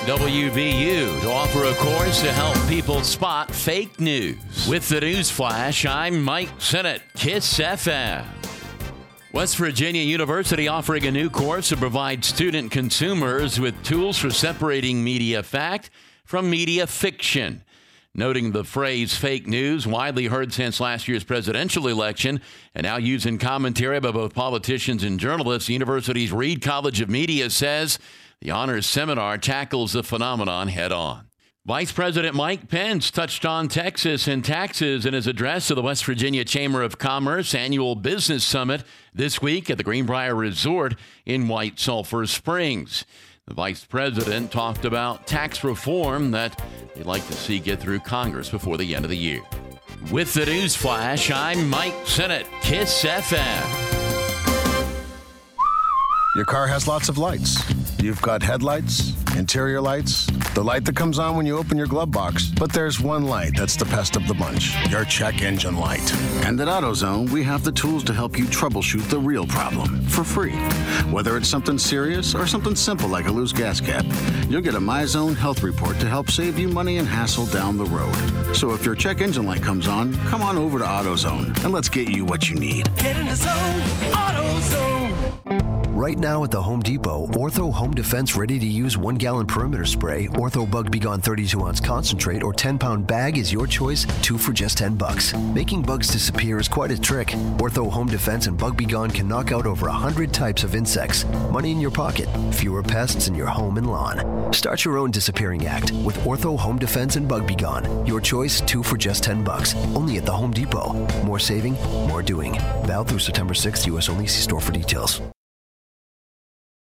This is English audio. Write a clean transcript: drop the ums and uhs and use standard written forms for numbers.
WVU to offer a course to help people spot fake news. With the news flash, I'm Mike Sennett, KISS FM. West Virginia University offering a new course to provide student consumers with tools for separating media fact from media fiction. Noting the phrase fake news, widely heard since last year's presidential election and now used in commentary by both politicians and journalists, the university's Reed College of Media says the honors seminar tackles the phenomenon head on. Vice President Mike Pence touched on Texas and taxes in his address to the West Virginia Chamber of Commerce annual business summit this week at the Greenbrier Resort in White Sulphur Springs. The vice president talked about tax reform that they'd like to see get through Congress before the end of the year. With the news flash, I'm Mike Sennett, KISS FM. Your car has lots of lights. You've got headlights, interior lights, the light that comes on when you open your glove box. But there's one light that's the best of the bunch, your check engine light. And at AutoZone, we have the tools to help you troubleshoot the real problem for free. Whether it's something serious or something simple like a loose gas cap, you'll get a MyZone health report to help save you money and hassle down the road. So if your check engine light comes on, come on over to AutoZone and let's get you what you need. Get in the zone, AutoZone. Right now at the Home Depot, Ortho Home Defense ready-to-use 1-gallon perimeter spray, Ortho Bug B Gon 32-ounce concentrate, or 10-pound bag is your choice, 2 for just $10. Making bugs disappear is quite a trick. Ortho Home Defense and Bug B Gon can knock out over 100 types of insects. Money in your pocket, fewer pests in your home and lawn. Start your own disappearing act with Ortho Home Defense and Bug B Gon. Your choice, 2 for just $10. Only at the Home Depot. More saving, more doing. Valid through September 6th, U.S. only. See store for details.